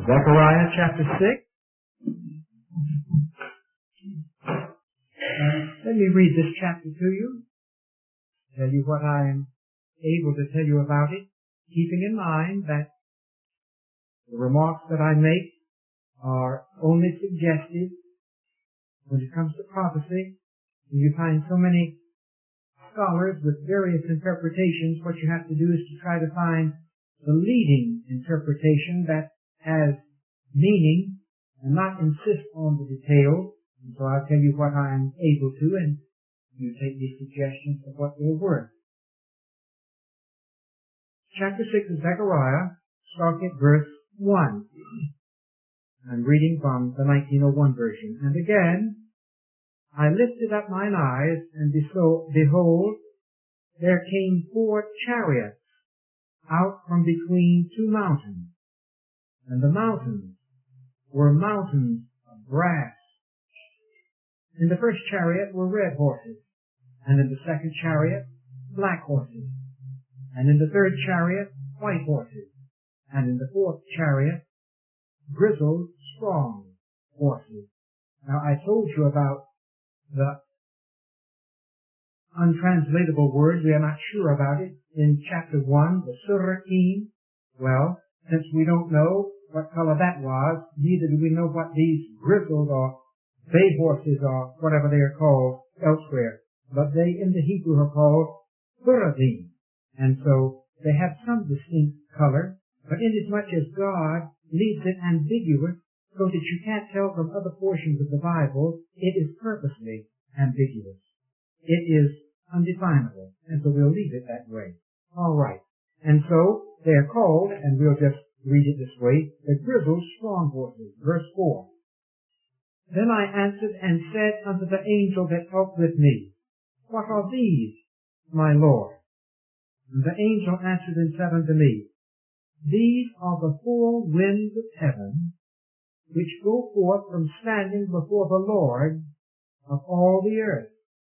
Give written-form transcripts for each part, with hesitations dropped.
Zechariah chapter 6. Let me read this chapter to you, tell you what I am able to tell you about it, keeping in mind that the remarks that I make are only suggestive when it comes to prophecy. You find so many scholars with various interpretations. What you have to do is to try to find the leading interpretation that has meaning and not insist on the details. And so I'll tell you what I am able to, and you take these suggestions of what they're worth. Chapter 6 of Zechariah, starting at verse 1. I'm reading from the 1901 version. And again, I lifted up mine eyes, and behold, there came 4 chariots out from between 2 mountains. And the mountains were mountains of brass. In the first chariot were red horses, and in the second chariot black horses, and in the third chariot white horses, and in the fourth chariot grizzled, strong horses. Now I told you about the untranslatable word. We are not sure about it. In chapter 1, the surakim. Well, since we don't know what color that was, neither do we know what these grizzled or bay horses or whatever they are called elsewhere. But they in the Hebrew are called suradim. And so they have some distinct color, but inasmuch as God leaves it ambiguous so that you can't tell from other portions of the Bible, it is purposely ambiguous. It is undefinable, and so we'll leave it that way. All right. And so they are called, and we'll just read it this way, the grizzled strong horses. Verse 4. Then I answered and said unto the angel that talked with me, What are these, my Lord? And the angel answered and said unto me, These are the 4 winds of heaven, which go forth from standing before the Lord of all the earth.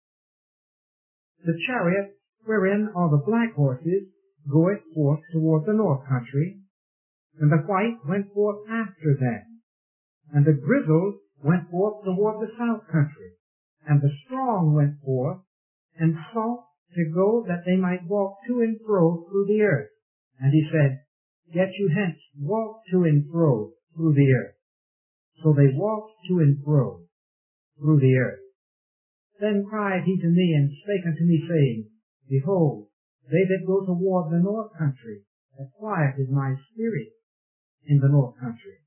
The chariot wherein are the black horses goeth forth toward the north country, and the white went forth after them, and the grizzled went forth toward the south country, and the strong went forth, and sought to go that they might walk to and fro through the earth. And he said, Get you hence, walk to and fro through the earth. So they walked to and fro through the earth. Then cried he to me, and spake unto me, saying, Behold, they that go toward the north country, that quiet is my spirit in the north country.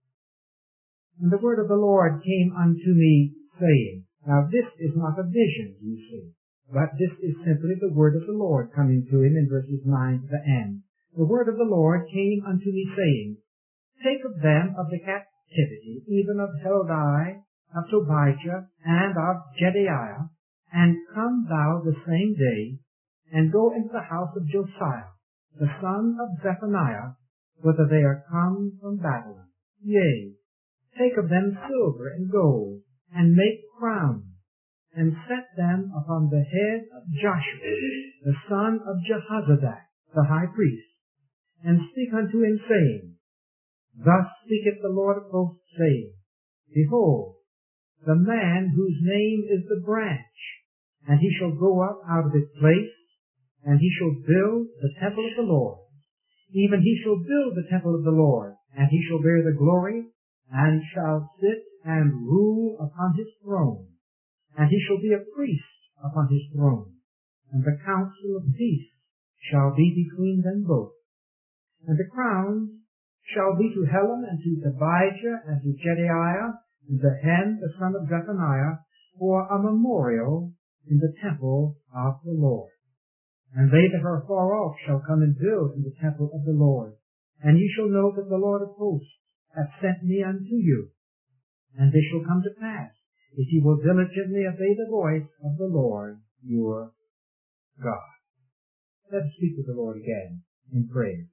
And the word of the Lord came unto me, saying, Now this is not a vision, you see, but this is simply the word of the Lord coming to him in verses 9 to the end. The word of the Lord came unto me, saying, Take of them of the captivity, even of Heldai, of Tobijah, and of Jedaiah, and come thou the same day, and go into the house of Josiah, the son of Zephaniah, whether they are come from Babylon. Yea, take of them silver and gold, and make crowns, and set them upon the head of Joshua, the son of Jehozadak, the high priest, and speak unto him, saying, Thus speaketh the Lord of hosts, saying, Behold, the man whose name is the branch, and he shall go up out of his place, and he shall build the temple of the Lord. Even he shall build the temple of the Lord, and he shall bear the glory, and shall sit and rule upon his throne. And he shall be a priest upon his throne, and the counsel of peace shall be between them both. And the crowns shall be to Helam, and to Tobijah, and to Jedaiah, and to Hen, the son of Zephaniah, for a memorial in the temple of the Lord. And they that are far off shall come and build in the temple of the Lord. And ye shall know that the Lord of hosts hath sent me unto you. And this shall come to pass, if ye will diligently obey the voice of the Lord your God. Let us speak with the Lord again in prayer.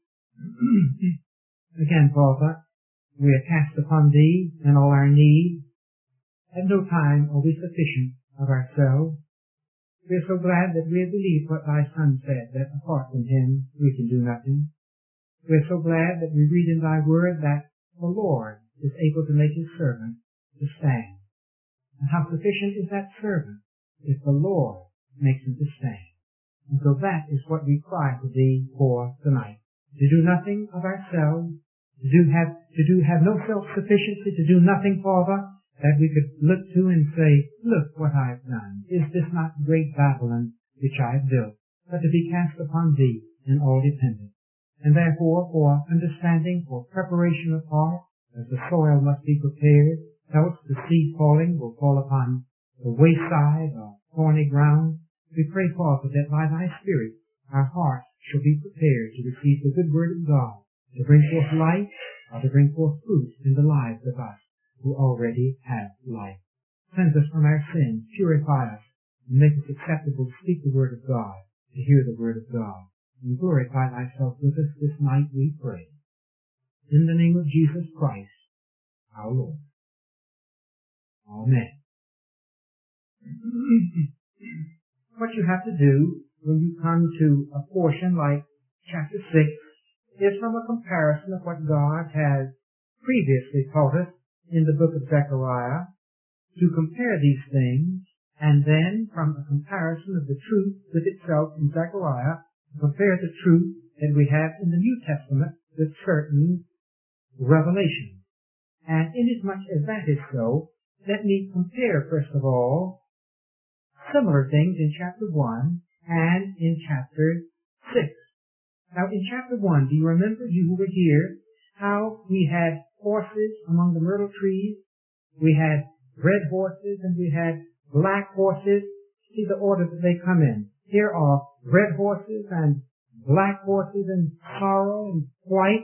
Again, Father, we are cast upon Thee in all our need. At no time are we sufficient of ourselves. We are so glad that we have believed what Thy Son said, that apart from Him we can do nothing. We are so glad that we read in Thy Word that the Lord is able to make his servant to stand. And how sufficient is that servant if the Lord makes him to stand? And so that is what we cry to thee for tonight. To do nothing of ourselves, to have no self-sufficiency, to do nothing further, that we could look to and say, look what I've done. Is this not great Babylon which I've built? But to be cast upon thee in all dependence. And therefore, for understanding, for preparation of heart, as the soil must be prepared, else the seed falling will fall upon the wayside or thorny ground. We pray, Father, that by thy Spirit our hearts shall be prepared to receive the good word of God, to bring forth life, or to bring forth fruit in the lives of us who already have life. Cleanse us from our sins, purify us, and make us acceptable to speak the word of God, to hear the word of God. And glorify thyself with us this night, we pray. In the name of Jesus Christ, our Lord. Amen. What you have to do when you come to a portion like chapter 6 is from a comparison of what God has previously taught us in the book of Zechariah, to compare these things, and then from a comparison of the truth with itself in Zechariah, compare the truth that we have in the New Testament with certain revelations. And inasmuch as that is so, let me compare, first of all, similar things in chapter 1 and in chapter 6. Now, in chapter 1, do you remember, you who were here, how we had horses among the myrtle trees? We had red horses and we had black horses. See the order that they come in. Here are red horses and black horses, and sorrel and white,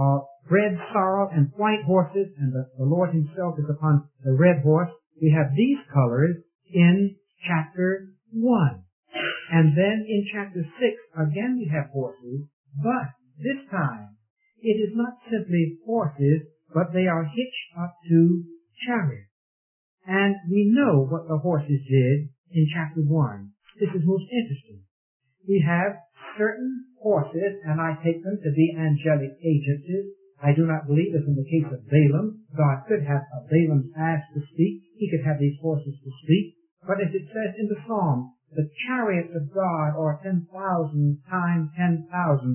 red, sorrel, and white horses, and the Lord himself is upon the red horse. We have these colors in chapter 1. And then in chapter 6, again we have horses, but this time it is not simply horses, but they are hitched up to chariots. And we know what the horses did in chapter 1. This is most interesting. We have certain horses, and I take them to be angelic agencies. I do not believe, as in the case of Balaam, God could have Balaam's ass to speak. He could have these horses to speak. But as it says in the Psalm, the chariots of God are 10,000 times 10,000.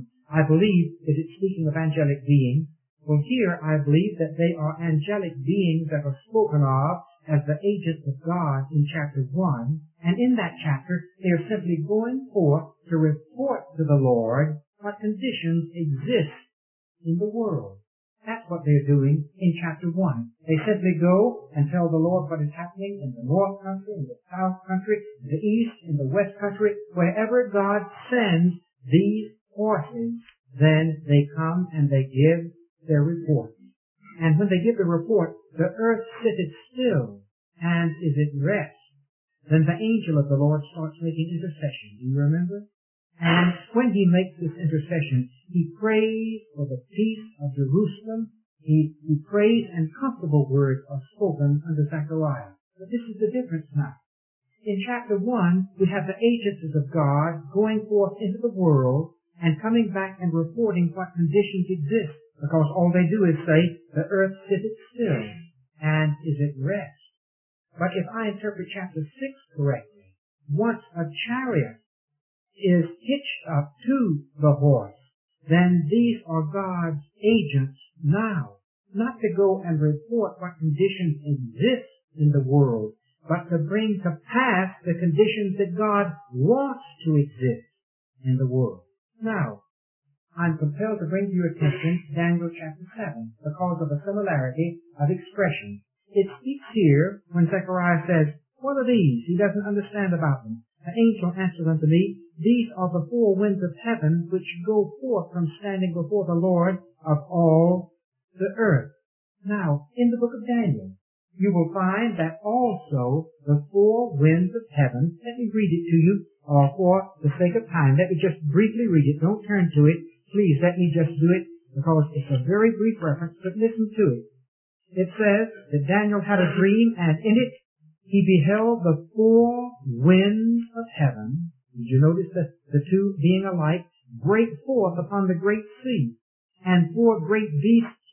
I believe that it's speaking of angelic beings. Well, here I believe that they are angelic beings that are spoken of as the agents of God in chapter 1. And in that chapter, they are simply going forth to report to the Lord what conditions exist in the world. That's what they're doing in chapter 1. They simply go and tell the Lord what is happening in the north country, in the south country, in the east, in the west country. Wherever God sends these horses, then they come and they give their report. And when they give the report, the earth sitteth still and is at rest. Then the angel of the Lord starts making intercession. Do you remember? And when he makes this intercession, he prays for the peace of Jerusalem. He prays, and comfortable words are spoken under Zechariah. But this is the difference now. In chapter 1, we have the agencies of God going forth into the world and coming back and reporting what conditions exist, because all they do is say, the earth sitteth still and is at rest. But if I interpret chapter 6 correctly, once a chariot is hitched up to the horse, then these are God's agents now, not to go and report what conditions exist in the world, but to bring to pass the conditions that God wants to exist in the world. Now, I'm compelled to bring to your attention Daniel chapter 7 because of a similarity of expression. It speaks here when Zechariah says, what are these? He doesn't understand about them. The angel answered unto me, these are the four winds of heaven which go forth from standing before the Lord of all the earth. Now, in the book of Daniel, you will find that also the four winds of heaven, let me read it to you for the sake of time. Let me just briefly read it. Don't turn to it. Please let me just do it because it's a very brief reference, but listen to it. It says that Daniel had a dream, and in it he beheld the four winds of heaven. Did you notice the two being alike? Break forth upon the great sea, and four great beasts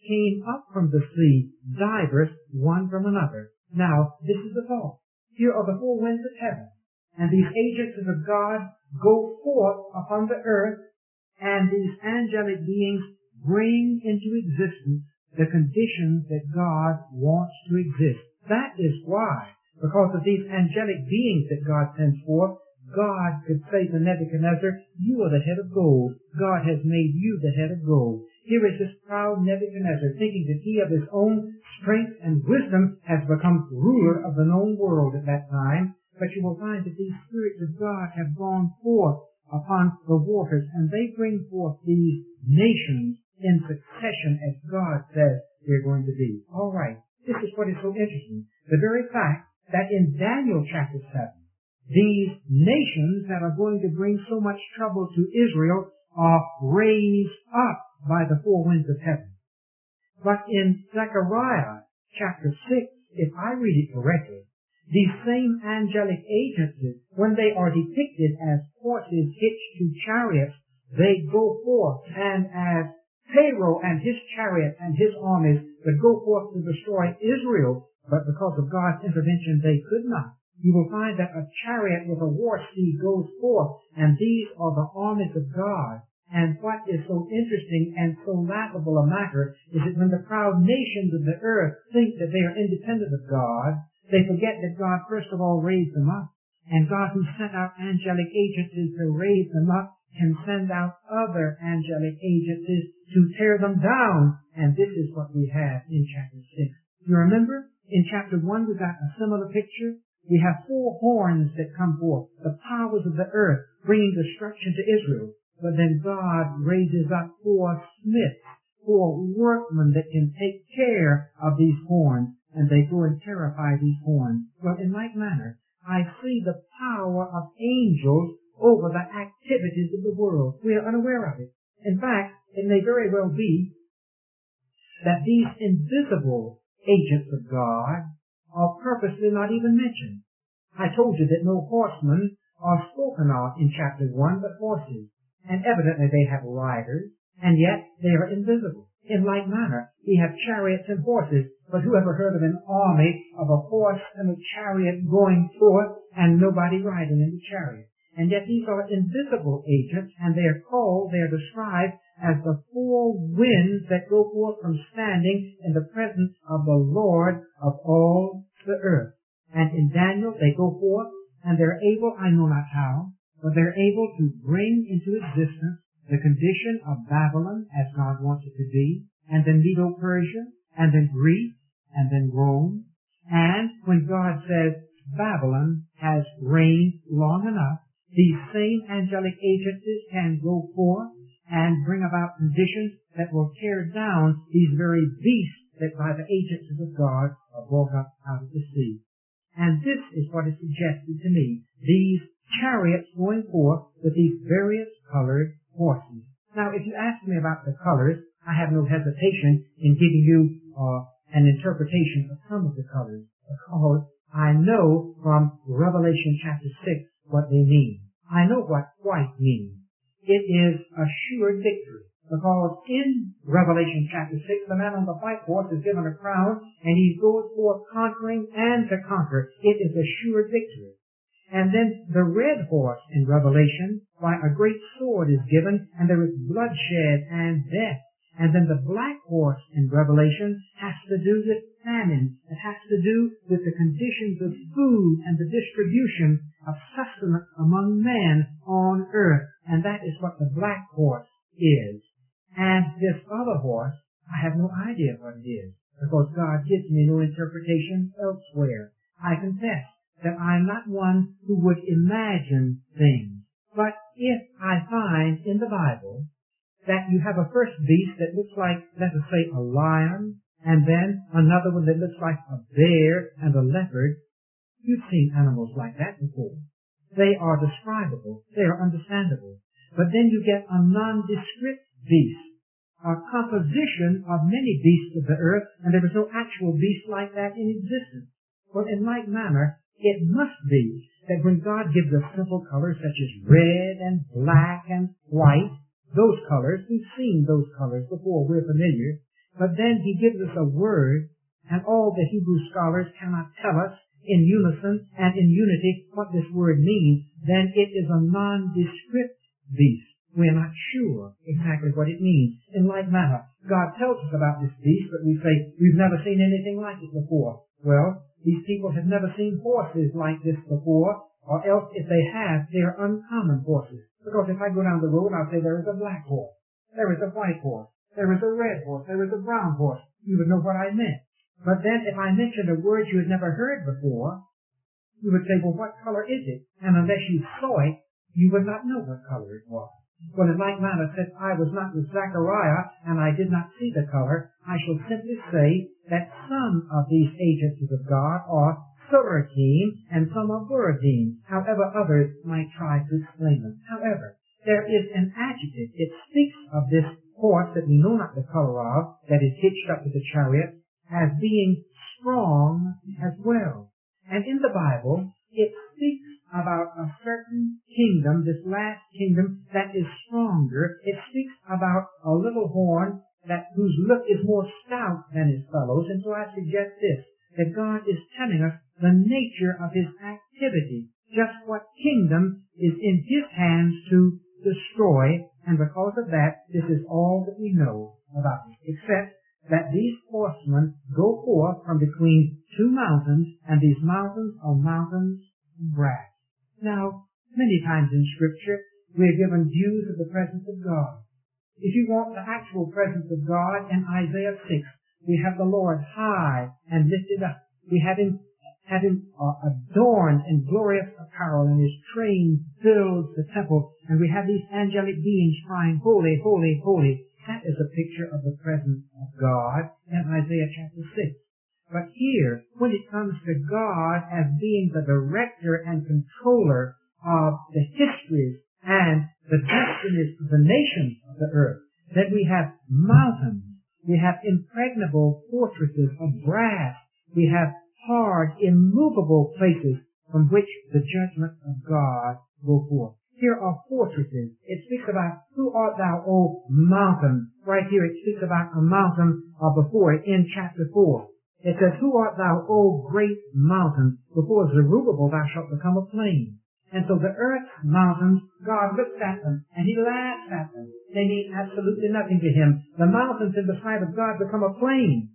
came up from the sea, divers one from another. Now, this is the thought. Here are the four winds of heaven, and these agencies of God go forth upon the earth, and these angelic beings bring into existence the conditions that God wants to exist. That is why, because of these angelic beings that God sends forth, God could say to Nebuchadnezzar, you are the head of gold. God has made you the head of gold. Here is this proud Nebuchadnezzar thinking that he of his own strength and wisdom has become ruler of the known world at that time. But you will find that these spirits of God have gone forth upon the waters, and they bring forth these nations in succession as God says they're going to be. All right. This is what is so interesting. The very fact that in Daniel chapter 7, these nations that are going to bring so much trouble to Israel are raised up by the four winds of heaven. But in Zechariah chapter 6, if I read it correctly, these same angelic agencies, when they are depicted as horses hitched to chariots, they go forth, and as Pharaoh and his chariots and his armies would go forth to destroy Israel, but because of God's intervention they could not. You will find that a chariot with a war steed goes forth, and these are the armies of God. And what is so interesting and so laughable a matter is that when the proud nations of the earth think that they are independent of God, they forget that God first of all raised them up. And God, who sent out angelic agencies to raise them up, can send out other angelic agencies to tear them down. And this is what we have in chapter 6. You remember, in chapter 1 we got a similar picture. We have four horns that come forth, the powers of the earth, bringing destruction to Israel. But then God raises up four smiths, four workmen that can take care of these horns, and they go and terrify these horns. Well, in like manner, I see the power of angels over the activities of the world. We are unaware of it. In fact, it may very well be that these invisible agents of God are purposely not even mentioned. I told you that no horsemen are spoken of in chapter 1, but horses. And evidently they have riders, and yet they are invisible. In like manner, we have chariots and horses, but who ever heard of an army of a horse and a chariot going forth and nobody riding in the chariot? And yet these are invisible agents, and they are described as the four winds that go forth from standing in the presence of the Lord of all the earth. And in Daniel, they go forth, and they're able, I know not how, but they're able to bring into existence the condition of Babylon as God wants it to be, and then Medo-Persia, and then Greece, and then Rome. And when God says Babylon has reigned long enough, these same angelic agencies can go forth and bring about conditions that will tear down these very beasts that by the agencies of God are brought up out of the sea. And this is what is suggested to me, these chariots going forth with these various colored horses. Now, if you ask me about the colors, I have no hesitation in giving you an interpretation of some of the colors, because I know from Revelation chapter 6 what they mean. I know what white means. It is assured victory, because in Revelation chapter 6, the man on the white horse is given a crown, and he goes forth conquering and to conquer. It is assured victory. And then the red horse in Revelation, why a great sword is given, and there is bloodshed and death. And then the black horse in Revelation has to do with famine. It has to do with the conditions of food and the distribution of sustenance among men on earth. And that is what the black horse is. And this other horse, I have no idea what it is, because God gives me no interpretation elsewhere. I confess that I'm not one who would imagine things. But if I find in the Bible that you have a first beast that looks like, let us say, a lion, and then another one that looks like a bear and a leopard, you've seen animals like that before. They are describable. They are understandable. But then you get a nondescript beast, a composition of many beasts of the earth, and there is no actual beast like that in existence. Well, in like manner, it must be that when God gives us simple colors such as red and black and white, those colors, we've seen those colors before, we're familiar, But then he gives us a word, and all the Hebrew scholars cannot tell us in unison and in unity what this word means. Then it is a nondescript beast. We're not sure exactly what it means. In like manner, God tells us about this beast, but we say, we've never seen anything like it before. Well, these people have never seen horses like this before, or else if they have, they're uncommon horses. Because if I go down the road, I'll say there is a black horse, there is a white horse, there is a red horse, there is a brown horse. You would know what I meant. But then if I mentioned a word you had never heard before, you would say, well, what color is it? And unless you saw it, you would not know what color it was. Well, in like manner, since I was not with Zechariah and I did not see the color, I shall simply say that some of these agencies of God are Surakim and some are Buradim, however others might try to explain them. However, there is an adjective. It speaks of this horse that we know not the color of, that is hitched up to the chariot, as being strong as well. And in the Bible, it speaks about a certain kingdom, this last kingdom, that is stronger. It speaks about a little horn whose look is more stout than his fellows. And so I suggest this, that God is telling us the nature of his activity, just what kingdom is in his hands to destroy. And because of that, this is all that we know about it, except that these horsemen go forth from between two mountains, and these mountains are mountains of brass. Now, many times in Scripture, we are given views of the presence of God. If you want the actual presence of God, in Isaiah 6, we have the Lord high and lifted up. We have him adorned in glorious apparel, and his train fills the temple, and we have these angelic beings crying, holy, holy, holy. That is a picture of the presence of God in Isaiah chapter 6. But here, when it comes to God as being the director and controller of the histories and the destinies of the nations of the earth, then we have mountains, we have impregnable fortresses of brass, we have hard, immovable places from which the judgment of God go forth. Here are fortresses. It speaks about, who art thou, O mountain? Right here it speaks about a mountain before it in chapter 4. It says, who art thou, O great mountain? Before Zerubbabel thou shalt become a plain. And so the earth's mountains, God looks at them and he laughs at them. They mean absolutely nothing to him. The mountains in the sight of God become a plain.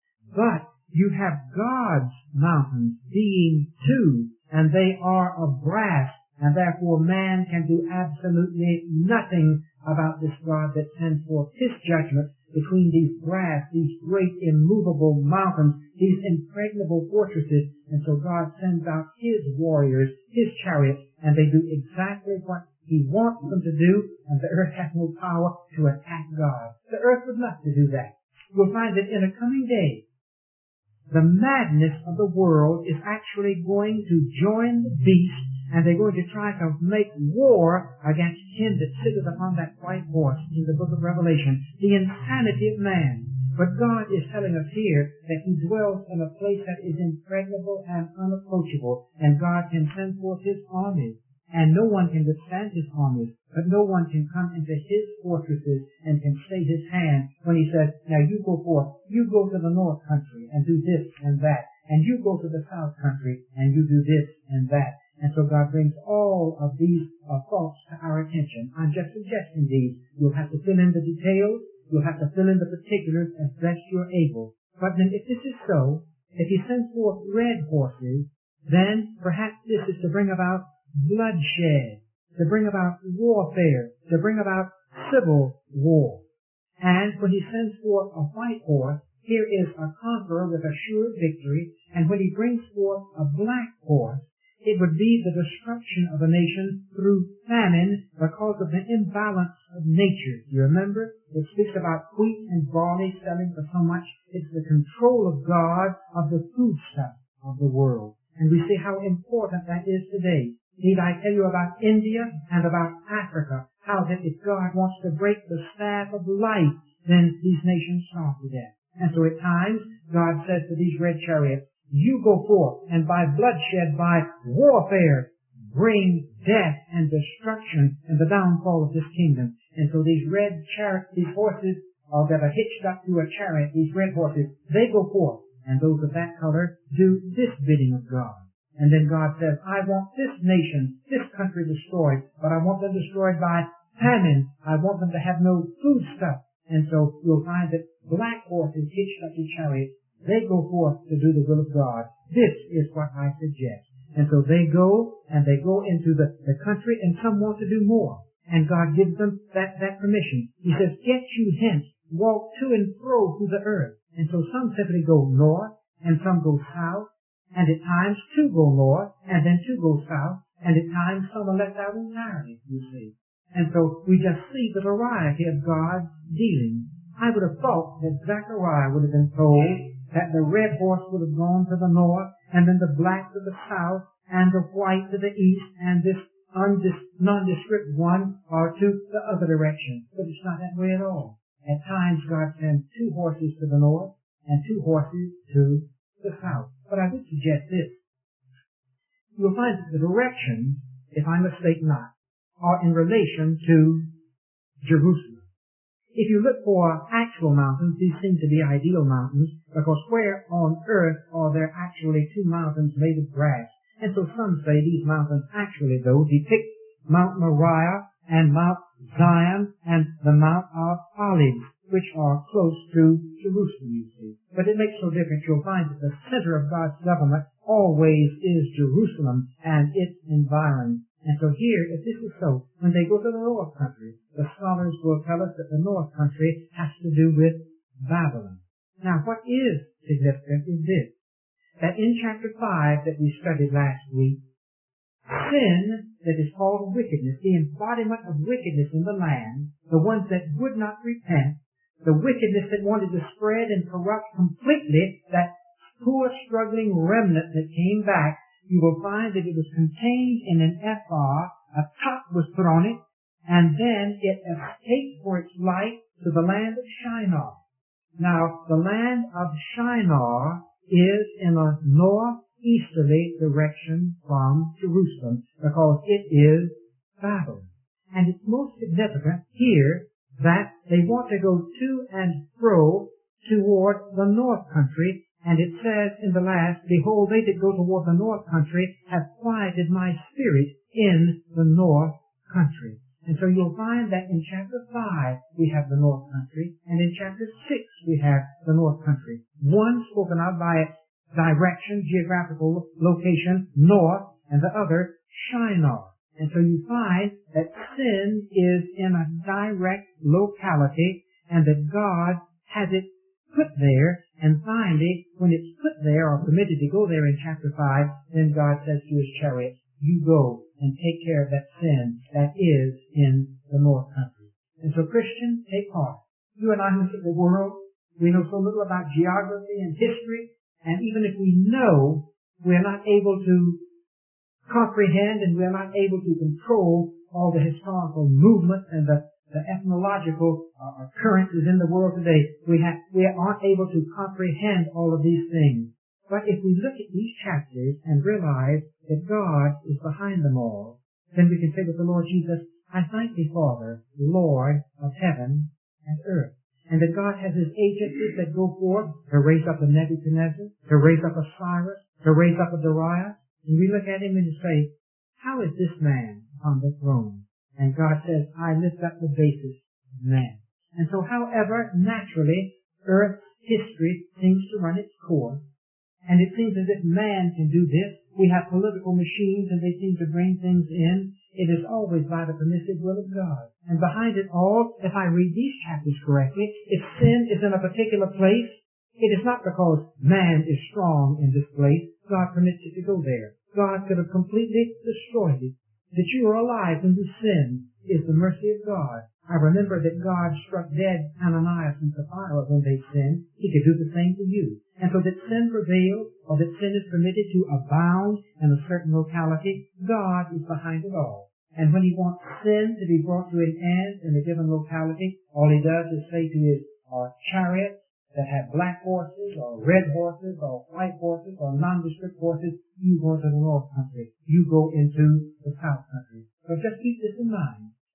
But you have God's mountains being two, and they are of brass, and therefore man can do absolutely nothing about this God that sends forth his judgment between these brass, these great immovable mountains, these impregnable fortresses. And so God sends out his warriors, his chariots, and they do exactly what he wants them to do, and the earth has no power to attack God. The earth would love to do that. We'll find that in a coming day, the madness of the world is actually going to join the beast, and they're going to try to make war against him that sitteth upon that white horse in the book of Revelation, the insanity of man. But God is telling us here that he dwells in a place that is impregnable and unapproachable, and God can send forth his armies, and no one can withstand his armies, but no one can come into his fortresses and can stay his hand when he says, now you go forth, you go to the north country and do this and that, and you go to the south country and you do this and that. And so God brings all of these thoughts to our attention. I'm just suggesting these. You'll have to fill in the details. You'll have to fill in the particulars as best you're able. But then if this is so, if he sends forth red horses, then perhaps this is to bring about bloodshed, to bring about warfare, to bring about civil war. And when he sends forth a white horse, here is a conqueror with a sure victory. And when he brings forth a black horse, it would be the destruction of a nation through famine because of the imbalance of nature. You remember? It speaks about wheat and barley selling for so much. It's the control of God of the foodstuff of the world. And we see how important that is today. Need I tell you about India and about Africa, how that if God wants to break the staff of life, then these nations starve to death. And so at times, God says to these red chariots, you go forth and by bloodshed, by warfare, bring death and destruction and the downfall of this kingdom. And so these red chariots, these horses or that are hitched up to a chariot, these red horses, they go forth, and those of that color do this bidding of God. And then God says, I want this nation, this country destroyed, but I want them destroyed by famine. I want them to have no food stuff. And so you'll find that black horses hitched up to chariots, they go forth to do the will of God. This is what I suggest. And so they go, and they go into the country, and some want to do more. And God gives them that permission. He says, get you hence, walk to and fro through the earth. And so some simply go north, and some go south, and at times two go north, and then two go south, and at times some are left out entirely, you see. And so we just see the variety of God's dealing. I would have thought that Zechariah would have been told that the red horse would have gone to the north, and then the black to the south, and the white to the east, and this nondescript one or to the other direction. But it's not that way at all. At times God sends two horses to the north, and two horses to the south. But I would suggest this. You'll find that the directions, if I mistake not, are in relation to Jerusalem. If you look for actual mountains, these seem to be ideal mountains, because where on earth are there actually two mountains made of grass? And so some say these mountains actually, though, depict Mount Moriah and Mount Zion and the Mount of Olives, which are close to Jerusalem, you see. But it makes no difference. You'll find that the center of God's government always is Jerusalem and its environs. And so here, if this is so, when they go to the north country, the scholars will tell us that the north country has to do with Babylon. Now, what is significant is this, that in chapter 5 that we studied last week, sin that is called wickedness, the embodiment of wickedness in the land, the ones that would not repent, the wickedness that wanted to spread and corrupt completely that poor struggling remnant that came back, you will find that it was contained in an ephah, a top was put on it, and then it escaped for its life to the land of Shinar. Now, the land of Shinar is in a northeasterly direction from Jerusalem, because it is Babylon. And it's most significant here that they want to go to and fro toward the north country. And it says in the last, behold, they that go toward the north country have quieted my spirit in the north country. And so you'll find that in chapter 5 we have the north country, and in chapter 6 we have the north country. One spoken of by its direction, geographical location, north, and the other, Shinar. And so you find that sin is in a direct locality, and that God has it put there, and finally, when it's put there or permitted to go there in chapter 5, then God says to his chariots, you go and take care of that sin that is in the north country. And so Christian, take heart. You and I look at the world, we know so little about geography and history, and even if we know, we're not able to comprehend and we're not able to control all the historical movements and the ethnological occurrences in the world today. We aren't able to comprehend all of these things. But if we look at these chapters and realize that God is behind them all, then we can say with the Lord Jesus, I thank thee, Father, Lord of heaven and earth. And that God has his agencies that go forth to raise up a Nebuchadnezzar, to raise up a Cyrus, to raise up a Darius. And we look at him and say, how is this man on the throne? And God says, I lift up the basis of man. And so however, naturally, Earth's history seems to run its course. And it seems as if man can do this. We have political machines and they seem to bring things in. It is always by the permissive will of God. And behind it all, if I read these chapters correctly, if sin is in a particular place, it is not because man is strong in this place. God permits it to go there. God could have completely destroyed it. That you are alive when you sin is the mercy of God. I remember that God struck dead Ananias and Sapphira when they sinned. He could do the same to you. And so that sin prevails, or that sin is permitted to abound in a certain locality, God is behind it all. And when he wants sin to be brought to an end in a given locality, all he does is say to his chariots that have black horses or red horses or white horses or nondescript horses, you go to the north country. You go into the south country. So just keep this in mind.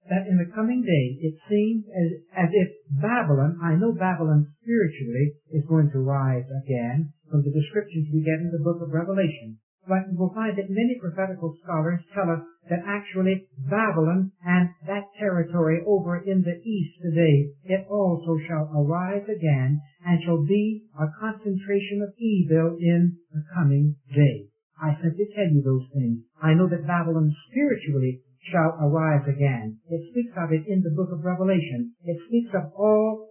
that in the coming day it seems as if Babylon, I know Babylon spiritually is going to rise again from the descriptions we get in the book of Revelation. But we'll find that many prophetical scholars tell us that actually Babylon and that territory over in the east today, it also shall arise again and shall be a concentration of evil in the coming day. I simply tell you those things. I know that Babylon spiritually shall arise again. It speaks of it in the book of Revelation. It speaks of all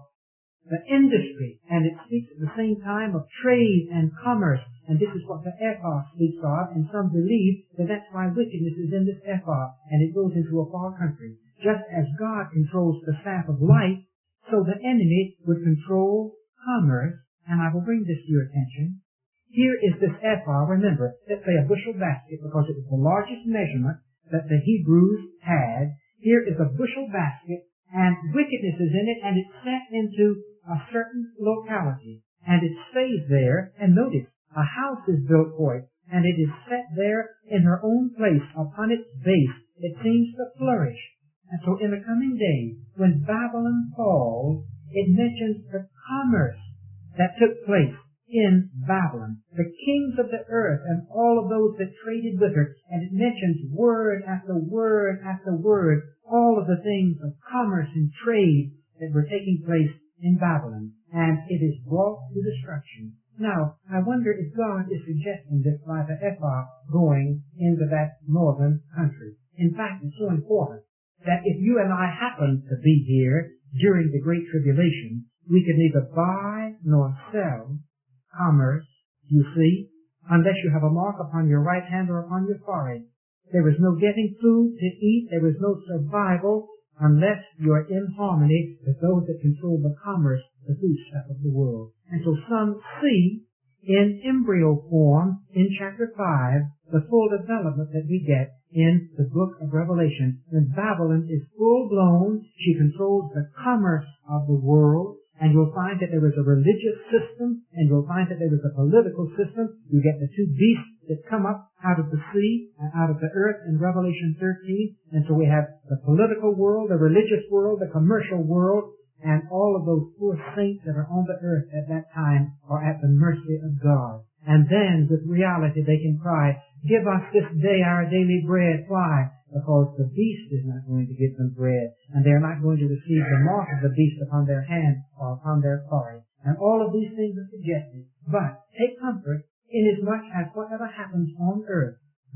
the industry, and it speaks at the same time of trade and commerce, and this is what the ephah speaks of, and some believe that that's why wickedness is in this ephah, and it goes into a far country. Just as God controls the staff of life, so the enemy would control commerce, and I will bring this to your attention. Here is this ephah, remember, let's say a bushel basket, because it was the largest measurement that the Hebrews had. Here is a bushel basket, and wickedness is in it, and it's set into a certain locality, and it stays there, and notice, a house is built for it, and it is set there in her own place, upon its base. It seems to flourish. And so in the coming day, when Babylon falls, it mentions the commerce that took place in Babylon, the kings of the earth and all of those that traded with her, and it mentions word after word after word, all of the things of commerce and trade that were taking place in Babylon, and it is brought to destruction. Now, I wonder if God is suggesting this by the ephah going into that northern country. In fact, it's so important that if you and I happen to be here during the Great Tribulation, we can neither buy nor sell commerce, you see, unless you have a mark upon your right hand or upon your forehead. There is no getting food to eat. There is no survival unless you are in harmony with those that control the commerce, the food stuff of the world. And so some see in embryo form in chapter 5 the full development that we get in the book of Revelation. When Babylon is full blown, she controls the commerce of the world. And you'll find that there is a religious system, and you'll find that there is a political system. You get the two beasts that come up out of the sea and out of the earth in Revelation 13. And so we have the political world, the religious world, the commercial world, and all of those poor saints that are on the earth at that time are at the mercy of God. And then, with reality, they can cry, "Give us this day our daily bread." Why? Because the beast is not going to give them bread, and they are not going to receive the mark of the beast upon their hand or upon their forehead. And all of these things are suggested. But take comfort, inasmuch as whatever happens on earth,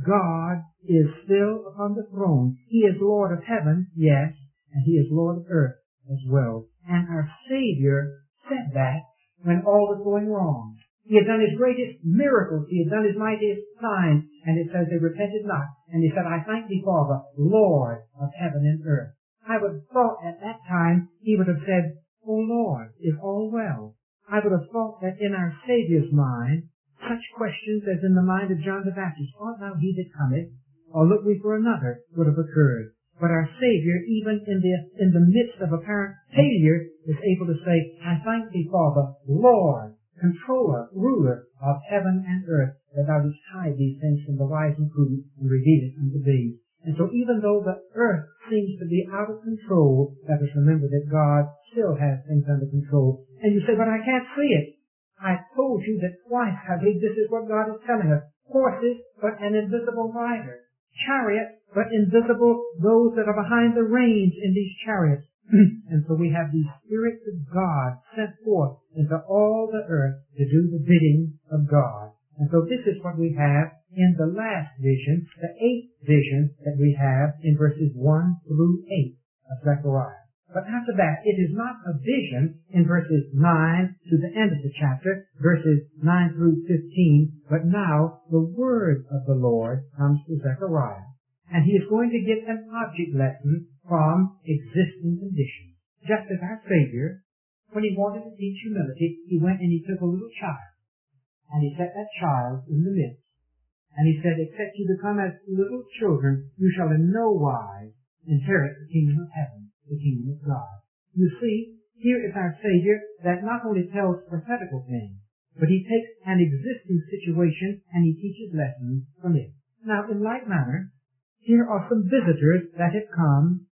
God is still upon the throne. He is Lord of heaven, yes, and He is Lord of earth as well. And our Savior said that when all was going wrong. He had done His greatest miracles. He had done His mightiest signs. And it says they repented not. And He said, "I thank Thee, Father, Lord of heaven and earth." I would have thought at that time He would have said, "O Lord, is all well?" I would have thought that in our Savior's mind, such questions as in the mind of John the Baptist, "Art thou He that cometh, or look we for another?" would have occurred. But our Savior, even in the midst of apparent failure, is able to say, "I thank Thee, Father, Lord, controller, ruler of heaven and earth, that Thou didst hide these things from the wise and prudent and reveal it unto thee." And so even though the earth seems to be out of control, let us remember that God still has things under control. And you say, "But I can't see it." I told you that twice. I believe this is what God is telling us. Horses, but an invisible rider. Chariots, but invisible those that are behind the reins in these chariots. And so we have these spirits of God sent forth into all the earth to do the bidding of God. And so this is what we have in the last vision, the 8th vision that we have in verses 1 through 8 of Zechariah. But after that, it is not a vision in verses 9 to the end of the chapter, verses 9 through 15, but now the word of the Lord comes to Zechariah. And he is going to give an object lesson from existing conditions. Just as our Savior, when He wanted to teach humility, He went and He took a little child, and He set that child in the midst. And He said, "Except you become as little children, you shall in no wise inherit the kingdom of heaven, the kingdom of God." You see, here is our Savior that not only tells prophetical things, but He takes an existing situation and He teaches lessons from it. Now, in like manner, here are some visitors that have come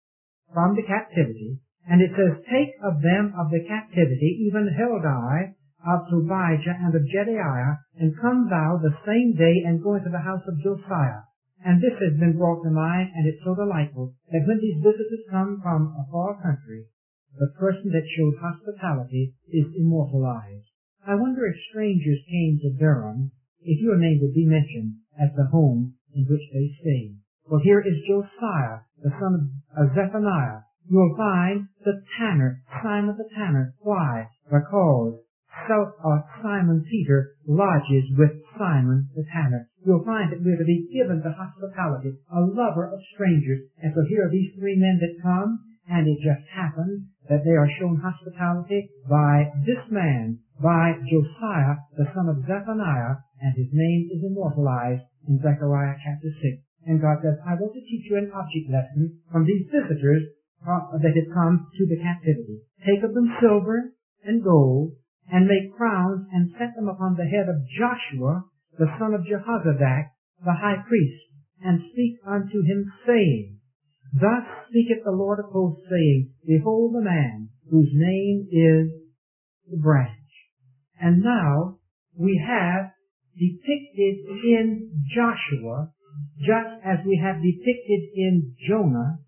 from the captivity. And it says, take of them of the captivity, even Heldai, of Tobijah, and of Jedaiah, and come thou the same day, and go into the house of Josiah. And this has been brought to mind, and it's so delightful, that when these visitors come from a far country, the person that showed hospitality is immortalized. I wonder if strangers came to Durham, if your name would be mentioned as the home in which they stayed. Well, here is Josiah, the son of Zephaniah. You'll find the tanner, Simon the tanner. Why? Because Simon Peter lodges with Simon the tanner. You'll find that we're to be given to hospitality, a lover of strangers. And so here are these three men that come, and it just happens that they are shown hospitality by this man, by Josiah, the son of Zephaniah, and his name is immortalized in Zechariah chapter 6. And God says, I want to teach you an object lesson from these visitors that have come to the captivity. Take of them silver and gold, and make crowns, and set them upon the head of Joshua, the son of Jehozadak, the high priest, and speak unto him, saying, Thus speaketh the Lord of hosts, saying, Behold the man, whose name is the branch. And now we have depicted in Joshua, just as we have depicted in Jonah,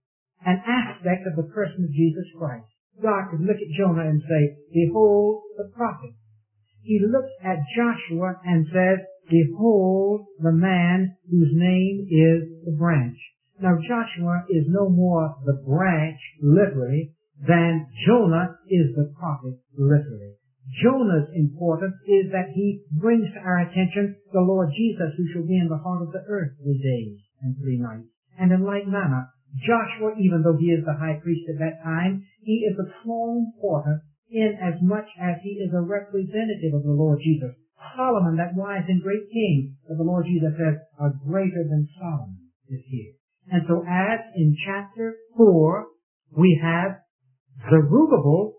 an aspect of the person of Jesus Christ. God could look at Jonah and say, Behold the prophet. He looks at Joshua and says, Behold the man whose name is the branch. Now Joshua is no more the branch, literally, than Jonah is the prophet, literally. Jonah's importance is that he brings to our attention the Lord Jesus, who shall be in the heart of the earth 3 days and 3 nights. And in like manner, Joshua, even though he is the high priest at that time, he is of small importance in as much as he is a representative of the Lord Jesus. Solomon, that wise and great king that the Lord Jesus says, are greater than Solomon is here. And so as in chapter 4, we have Zerubbabel,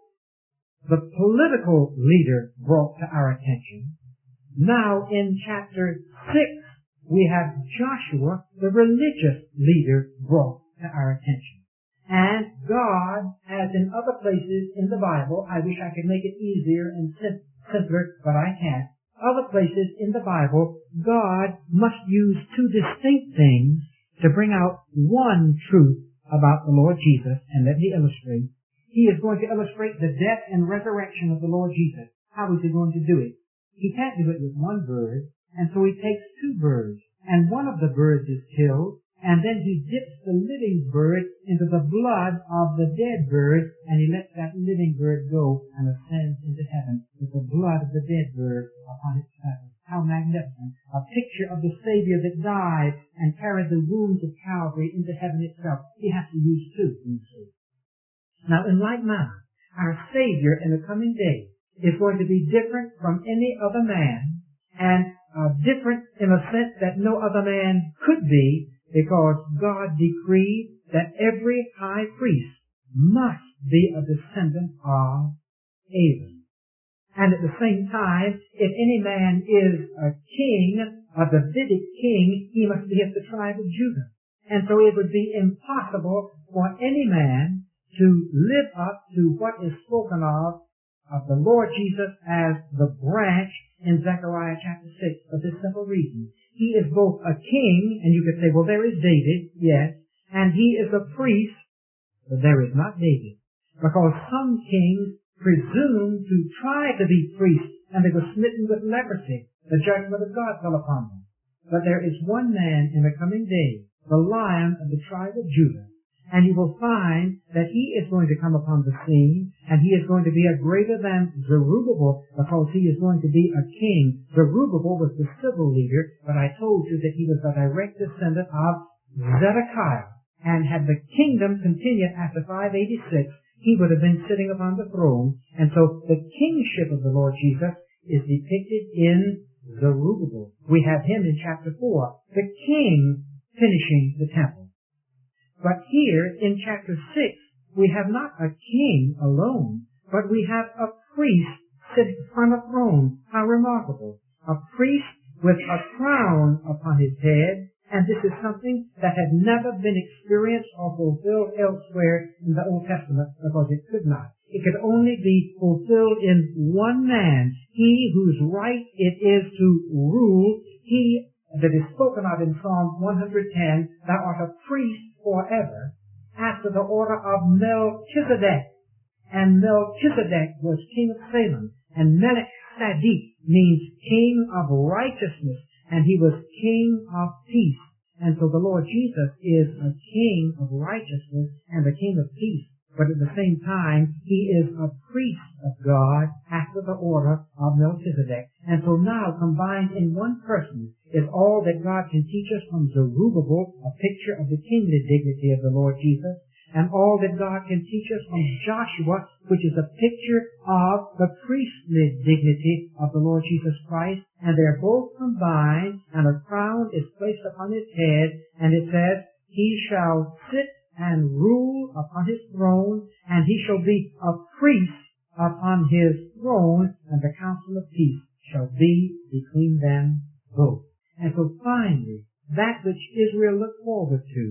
the political leader, brought to our attention. Now in chapter 6, we have Joshua, the religious leader, brought to our attention. And God, as in other places in the Bible, I wish I could make it easier and simpler, but I can't. Other places in the Bible, God must use two distinct things to bring out one truth about the Lord Jesus, and let me illustrate. He is going to illustrate the death and resurrection of the Lord Jesus. How is he going to do it? He can't do it with one bird, and so he takes 2 birds, and one of the birds is killed, and then he dips the living bird into the blood of the dead bird, and he lets that living bird go and ascends into heaven with the blood of the dead bird upon its feathers. How magnificent. A picture of the Savior that died and carried the wounds of Calvary into heaven itself. He has to use 2, you see. Now, in like manner, our Savior in the coming day is going to be different from any other man, and different in a sense that no other man could be, because God decreed that every high priest must be a descendant of Aaron. And at the same time, if any man is a king, a Davidic king, he must be of the tribe of Judah. And so it would be impossible for any man to live up to what is spoken of the Lord Jesus as the branch in Zechariah chapter 6 for this simple reason. He is both a king, and you could say, well, there is David, yes, and he is a priest, but there is not David. Because some kings presumed to try to be priests, and they were smitten with leprosy. The judgment of God fell upon them. But there is one man in the coming day, the Lion of the tribe of Judah, and you will find that he is going to come upon the scene, and he is going to be a greater than Zerubbabel, because he is going to be a king. Zerubbabel was the civil leader, but I told you that he was a direct descendant of Zedekiah. And had the kingdom continued after 586, he would have been sitting upon the throne. And so the kingship of the Lord Jesus is depicted in Zerubbabel. We have him in chapter 4, the king finishing the temple. But here in chapter 6, we have not a king alone, but we have a priest sitting upon a throne. How remarkable. A priest with a crown upon his head And this is something that had never been experienced or fulfilled elsewhere in the Old Testament, because it could not. It could only be fulfilled in one man, he whose right it is to rule, he that is spoken of in Psalm 110, thou art a priest forever, after the order of Melchizedek. And Melchizedek was king of Salem, and Melchizedek means king of righteousness, and he was king of peace. And so the Lord Jesus is a king of righteousness and a king of peace. But at the same time, he is a priest of God after the order of Melchizedek. And so now, combined in one person, is all that God can teach us from Zerubbabel, a picture of the kingly dignity of the Lord Jesus, and all that God can teach us from Joshua, which is a picture of the priestly dignity of the Lord Jesus Christ. And they're both combined, and a crown is placed upon his head, and it says, he shall sit and rule upon his throne, and he shall be a priest upon his throne, and the counsel of peace shall be between them both. And so finally, that which Israel looked forward to,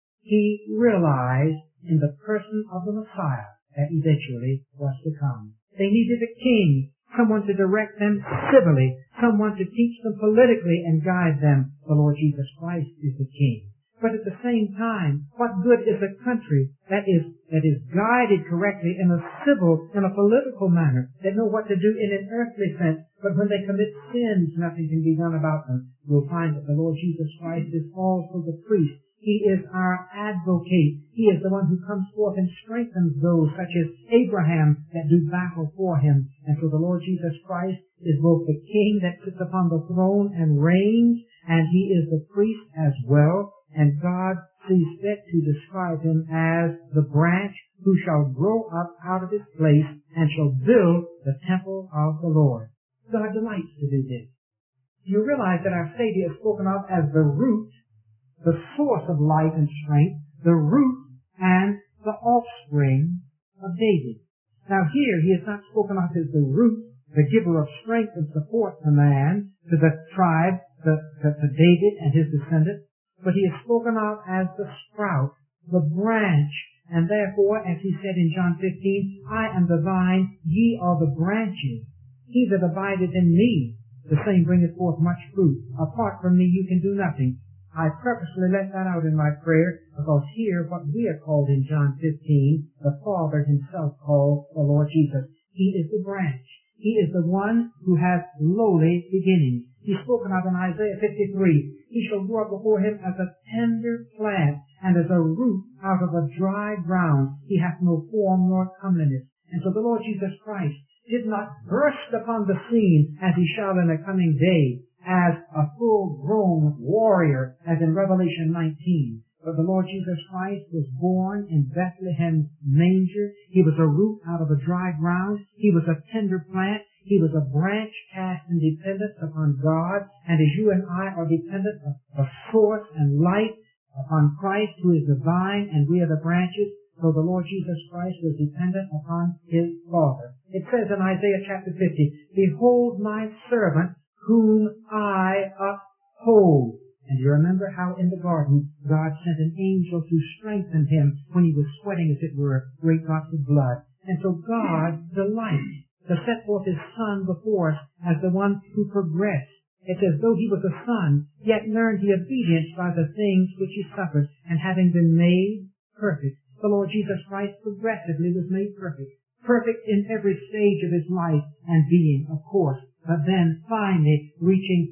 he realized in the person of the Messiah that eventually was to come. They needed a king, someone to direct them civilly, someone to teach them politically and guide them. The Lord Jesus Christ is the king. But at the same time, what good is a country that is guided correctly in a civil, in a political manner, that know what to do in an earthly sense, but when they commit sins, nothing can be done about them? You'll find that the Lord Jesus Christ is also the priest. He is our advocate. He is the one who comes forth and strengthens those such as Abraham that do battle for him. And so the Lord Jesus Christ is both the king that sits upon the throne and reigns, and he is the priest as well. And God sees fit to describe him as the branch who shall grow up out of his place and shall build the temple of the Lord. God delights to do this. You realize that our Savior is spoken of as the root, the source of life and strength, the root and the offspring of David. Now here he is not spoken of as the root, the giver of strength and support to man, to the tribe, to David and his descendants, but he is spoken of as the sprout, the branch, and therefore, as he said in John 15, I am the vine, ye are the branches. He that abideth in me, the same bringeth forth much fruit. Apart from me you can do nothing. I purposely left that out in my prayer, because here what we are called in John 15, the Father himself called the Lord Jesus. He is the branch. He is the one who has lowly beginnings. He's spoken of in Isaiah 53. He shall grow up before him as a tender plant, and as a root out of a dry ground. He hath no form nor comeliness. And so the Lord Jesus Christ did not burst upon the scene as he shall in the coming day, as a full-grown warrior, as in Revelation 19. But the Lord Jesus Christ was born in Bethlehem's manger. He was a root out of a dry ground. He was a tender plant. He was a branch cast in dependence upon God. And as you and I are dependent of source and light upon Christ, who is the vine, and we are the branches, so the Lord Jesus Christ was dependent upon his Father. It says in Isaiah chapter 50, behold my servant, whom I uphold. And you remember how in the garden God sent an angel to strengthen him when he was sweating, as it were, great drops of blood. And so God delights to set forth his Son before us as the one who progressed. It's as though he was a son, yet learned the obedience by the things which he suffered, and having been made perfect, the Lord Jesus Christ progressively was made perfect. Perfect in every stage of his life and being, of course, but then finally reaching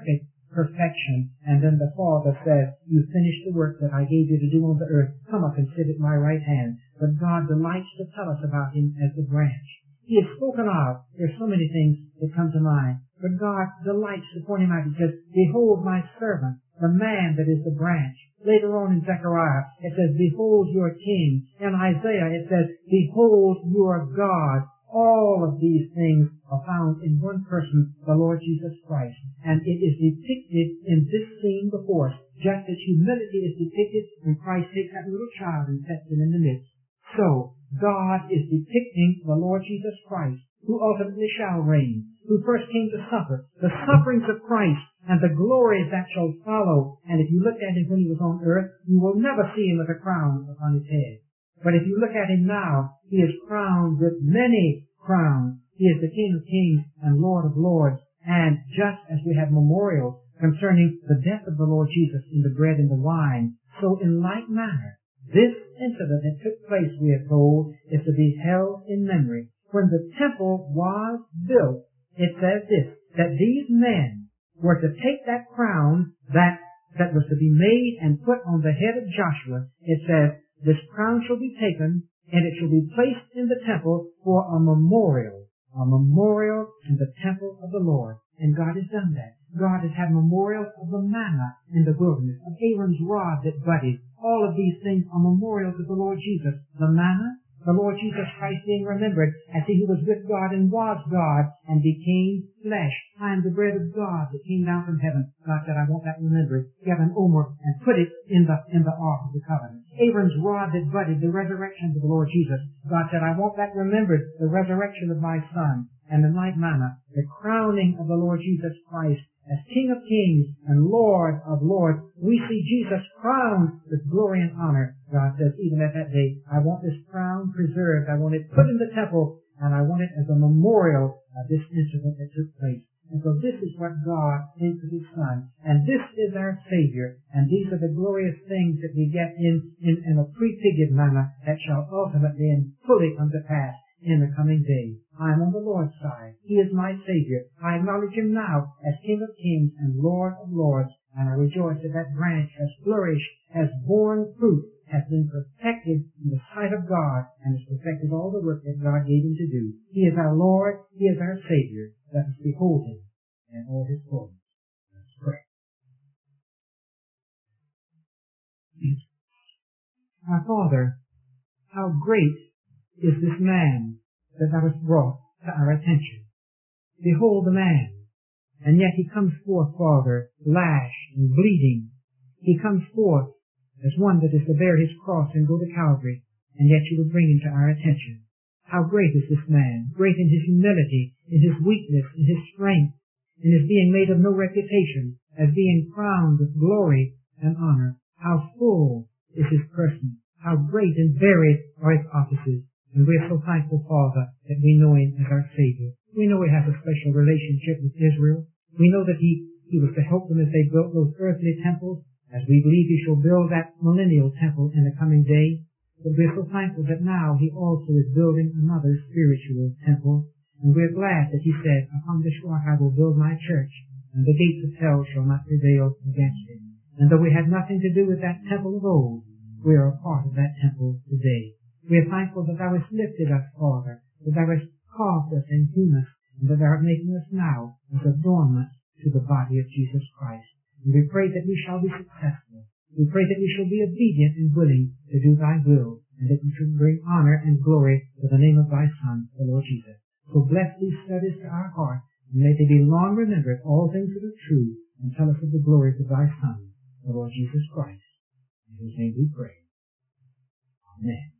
perfection. And then the Father says, you finished the work that I gave you to do on the earth. Come up and sit at my right hand. But God delights to tell us about him as the branch. He is spoken of. There's so many things that come to mind. But God delights to point him out. He says, behold my servant, the man that is the branch. Later on in Zechariah, it says, behold your king. In Isaiah, it says, behold your God. All of these things are found in one person, the Lord Jesus Christ. And it is depicted in this scene before us, just as humility is depicted when Christ takes that little child and sets him in the midst. So, God is depicting the Lord Jesus Christ, who ultimately shall reign, who first came to suffer. The sufferings of Christ and the glories that shall follow. And if you looked at him when he was on earth, you will never see him with a crown upon his head. But if you look at him now, he is crowned with many crowns. He is the King of Kings and Lord of Lords. And just as we have memorials concerning the death of the Lord Jesus in the bread and the wine, so in like manner, this incident that took place, we are told, is to be held in memory. When the temple was built, it says this, that these men were to take that crown that was to be made and put on the head of Joshua. It says, this crown shall be taken and it shall be placed in the temple for a memorial in the temple of the Lord. And God has done that. God has had memorials of the manna in the wilderness, of Aaron's rod that budded. All of these things are memorials of the Lord Jesus. The manna, the Lord Jesus Christ being remembered as he who was with God and was God and became flesh. I am the bread of God that came down from heaven. God said, I want that remembered. Get an omer and put it in the ark of the covenant. Aaron's rod that budded, the resurrection of the Lord Jesus. God said, I want that remembered, the resurrection of my Son. And in like manner, the crowning of the Lord Jesus Christ as King of Kings and Lord of Lords. We see Jesus crowned with glory and honor. God says, even at that day, I want this crown preserved. I want it put in the temple, and I want it as a memorial of this incident that took place. And so this is what God did to his Son. And this is our Savior. And these are the glorious things that we get in a pre-figured manner that shall ultimately and fully come to pass in the coming day. I am on the Lord's side. He is my Savior. I acknowledge him now as King of Kings and Lord of Lords. And I rejoice that that branch has flourished, has borne fruit, has been perfected in the sight of God, and has perfected all the work that God gave him to do. He is our Lord. He is our Savior. Let us behold him and all his fullness. Let's pray. Our Father, how great is this man that thou hast brought to our attention. Behold the man, and yet he comes forth, Father, lashed and bleeding. He comes forth as one that is to bear his cross and go to Calvary, and yet you would bring him to our attention. How great is this man, great in his humility, in his weakness, in his strength, in his being made of no reputation, as being crowned with glory and honor. How full is his person, how great and varied are his offices. And we are so thankful, Father, that we know him as our Savior. We know he has a special relationship with Israel. We know that he was to help them as they built those earthly temples, as we believe he shall build that millennial temple in the coming day. But we are so thankful that now he also is building another spiritual temple. And we are glad that he said, upon this rock I will build my church, and the gates of hell shall not prevail against it. And though we had nothing to do with that temple of old, we are a part of that temple today. We are thankful that thou hast lifted us, Father, that thou hast carved us and hewn us, and that thou art making us now as adornment to the body of Jesus Christ. And we pray that we shall be successful. We pray that we shall be obedient and willing to do thy will, and that we shall bring honor and glory to the name of thy Son, the Lord Jesus. So bless these studies to our heart, and may they be long remembered, all things that are true, and tell us of the glories of thy Son, the Lord Jesus Christ. In whose name we pray. Amen.